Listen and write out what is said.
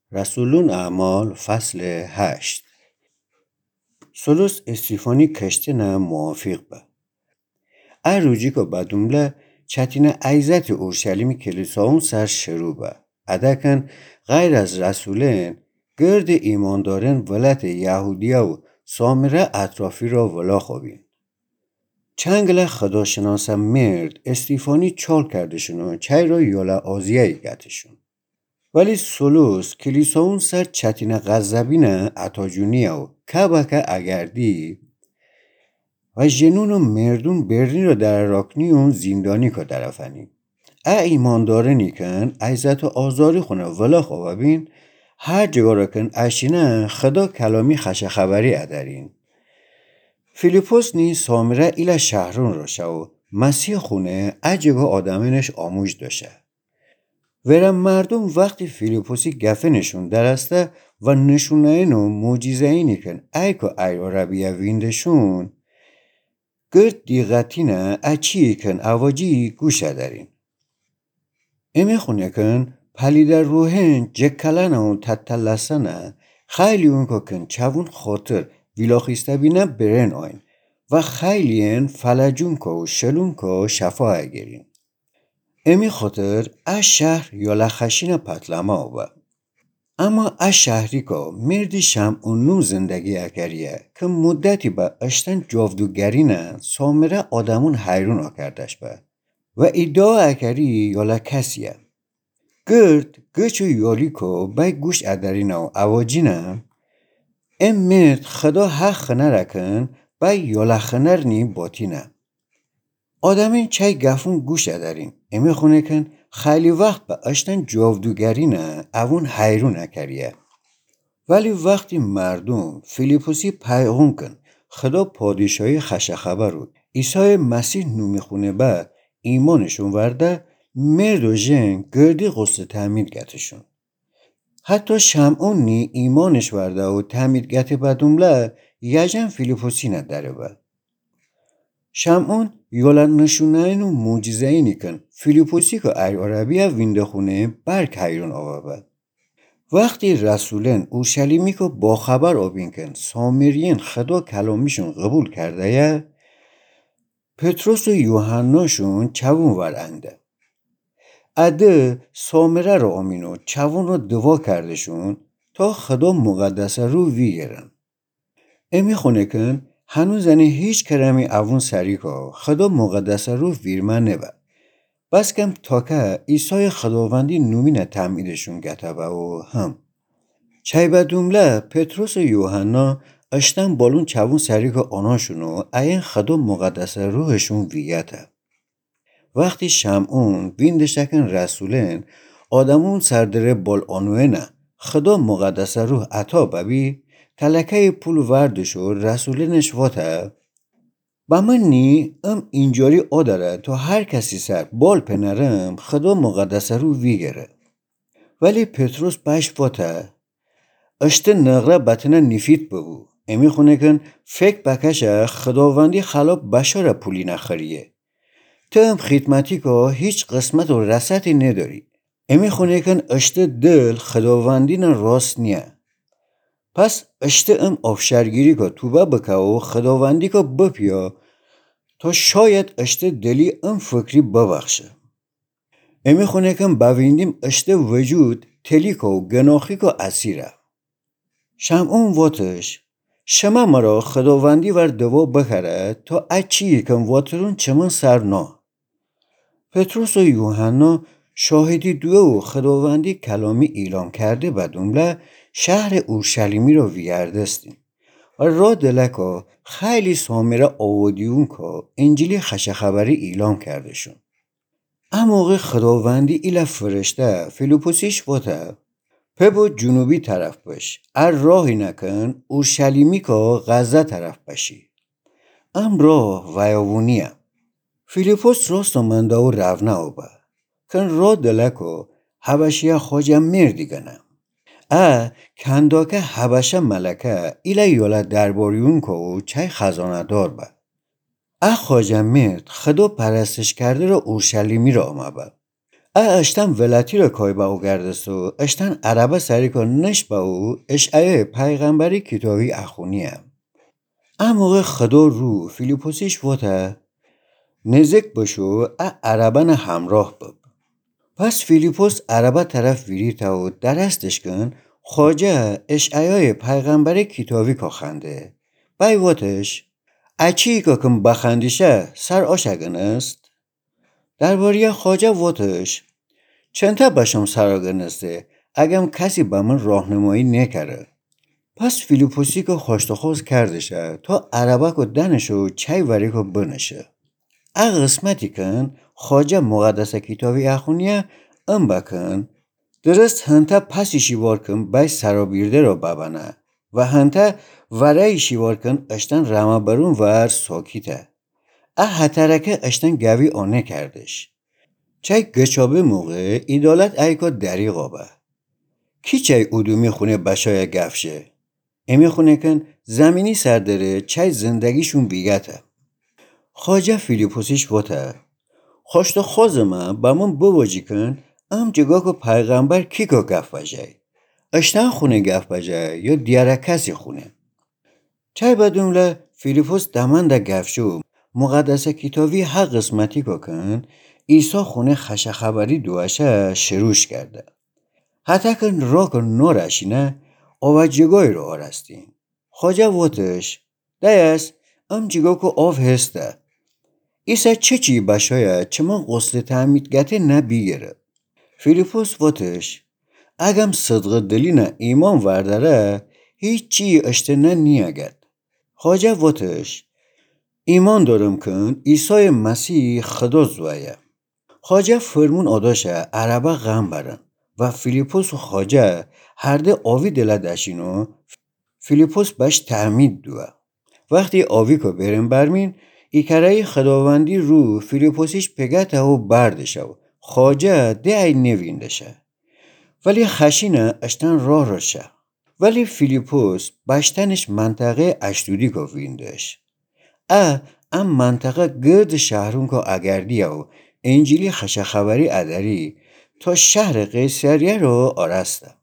رسولون اعمال فصل 8. سولوس استیفانی کشتine موافق به. روزی که بدونله چتینه ایزت اورشلیمی کلیساون سر شروع به. ادکن غیر از رسولین گرد ایماندارن ولت یهودیه و سامره اطرافی را ولا خوبین. چنگله خداشناس مرد استیفانی چال کردشون و چای را یالا آزیه گتشون. ولی سولوس کلیساون سر چتین غزبینه اتاجونیه و که اگردی و جنون و مردون برنی را در راکنی و زندانی که درفنی. ایمان داره نیکن ایزت و آزاری خونه ولا خوابین هر جگه را کن اشینه خدا کلامی خش خبری ادرین. فیلیپوس نی سامره ایل شهرون را شو مسیح خونه اجگه آدمینش آموش داشه. ورم مردم وقتی فیلیپوسی گفه نشون درسته و نشونه اینو موجیزه اینی کن ای که ای عربیه ویندشون گرد دیغتینه اچی کن اواجی گوشه دارین. امی خونه کن پلی در روحن جکلنه و تتلسنه خیلی اون که کن چون خاطر ویلاخیسته بینه برن آین و خیلی این فلجون که و شلون که شفا گرین. امی خاطر اش شهر یا لخشین پتلمه آبه. اما اش شهری که مردی شمعونو زندگی اکریه که مدتی به اشتن جاودوگرینه سامره آدمون حیرون آکردش به و ادعا اکری یا لکسیه. گرد گچو یالی که به گوش ادرینه و اواجینه ام مرد خدا حق خنه رکن به یا لخنر نی باتینه. آدمین چای گفون گوش ادرین امی خونه کن خیلی وقت به اشتن جاودوگرینه اون حیرون اکریه. ولی وقتی مردم فیلیپوسی پیغام کن خدا پادشاهی خش خبر رو عیسی مسیح نومی خونه به ایمانشون ورده مرد و جن گردی غصه تعمید گتشون. حتی شمعون نی ایمانش ورده و تعمید گت بدومله یجن فیلیپوسی نداره به. شمعون یالا نشونه اینو موجیزه اینی کن فیلیپوسی که ای عربیه وینده خونه برک حیرون آوابه. وقتی رسولین اورشلیمی که با خبر آبین کن سامرین خدا کلامیشون قبول کرده یه پتروس و یوحناشون چون ورنده. اده سامره رو آمینو چون رو دوا کردشون تا خدا مقدس رو ویگرن. امی خونه کن هنوز هیچ کرمی اوون سریکا خدا مقدس رو ویرمن نبه. بس کم تا که عیسی خداوندی نومینه تمعیدشون گتبه و هم. چای بدومله پتروس و یوحنا اشتن بالون چون سریکا آناشونو این خدا مقدس روحشون ویگته. وقتی شمعون ویندشکن رسولین آدمون سردره بال آنوینه خدا مقدس روح عطا ببی تلکه پول وردشو رسولینش واته با من نی اینجاری آداره تا هر کسی سر بال پنرم خدا مقدس رو ویگره. ولی پتروس باش واته اشته نغره بطنه نفید ببو امی خونه کن فکر بکشه خداوندی خلاب بشاره پولی نخریه تو خدمتی که هیچ قسمت و رسطی نداری امی خونه کن اشته دل خداوندی راست نیه. پس اشته افشرگیری که توبه بکه و خداوندی که بپیا تا شاید اشته دلی فکری ببخشه. امی خونه کن بویندیم اشته وجود تلیک و گناخی که اسیره. شمعون واتش شما مرا خداوندی ور دوا بکره تا اچی کن واترون چمن سر نا. پتروس و یوحنا شاهدی دوه و خداوندی کلامی اعلام کرده بدونله شهر اورشلیمی را ویردستیم و را دلکا خیلی سامره آودیون که انجیلی خش خبری اعلام کرده شون. موقع خداوندی ایل فرشته فیلیپوسیش واته پبو جنوبی طرف بش راهی نکن اورشلیمی که غزه طرف بشی. راه ویاونیه. فیلیپوس راست منده و رونه آبه کن را دلکو حبشیه خواجه مردی گنه. کنداکه حبشه ملکه ایله یاله درباریون که و چای خزانه دار به. خواجه مرد خدا پرستش کرده را اورشلیمی را آمه به. اشتن ولتی را کای با او گردستو اشتن عربه سری که نش با او اشعه پیغمبری کتابی اخونیم. موقع خدا رو فیلیپوسیش وته نزک بشو عربن همراه بب. پس فیلیپوس عربه طرف ویریتا و درستش کن خواجه اشعه پیغمبری کتابی که خنده. بای واتش اچی که کم بخندیشه سر آشگن است. درباره خواجه واتش چند باشم سراغن استه اگم کسی با من راهنمایی نکره. پس فیلیپوسی که خوشتخوز کردشه تا عربه که دنشو چای وری که بنشه. قسمتی کن خواجه مقدس کتابی اخونیه بکن درست هنته پسی شیوار کن بای سرابیرده را ببنه و هنته ورای شیوار کن اشتن رمه برون ور ساکیته. هترکه اشتن گوی آنه کردش. چای گچابه موقع ایدالت ایکا دریقا به. کی چای ادومی خونه بشای گفشه؟ امی خونه کن زمینی سرداره چای زندگیشون بیگته. خواجه فیلیپوسیش وته خوشت خوز من با من بواجی کن جگاه که پیغمبر کی که گف بجای اشتن خونه گف بجای یا دیاره کسی خونه. چای بدونله فیلیپوس دمن ده گف شو مقدس کتابی ها قسمتی که کن ایسا خونه خش خبری دوشه شروش کرده. حتی کن را که نارشینه آوجگای رو آرستین. خواجه واتش دیست جگاه که آف هسته. ایسا چی بشاید چه من غسل تعمیدگته نبیگره. فیلیپوس واتش اگم صدق دلی نه ایمان ورداره هیچ چی اشته نه نیاگد. خواجه واتش ایمان دارم کن عیسی مسیح خدا زویه. خواجه فرمون آداشه عربه غم برن و فیلیپوس و خواجه هر ده آوی دل دشینو فیلیپوس باش تعمید دوه. وقتی آوی که برن برمین ایکرای خداوندی رو فیلیپوسیش پگته و بردشه و خواجه ده ای نویندشه. ولی خشینه اشتن راه راشه. ولی فیلیپوس باشتنش منطقه اشدودی که ویندش. منطقه گرد شهرون که اگردیه و انجیلی خشخبری ادری تا شهر قیصریه رو آرسته.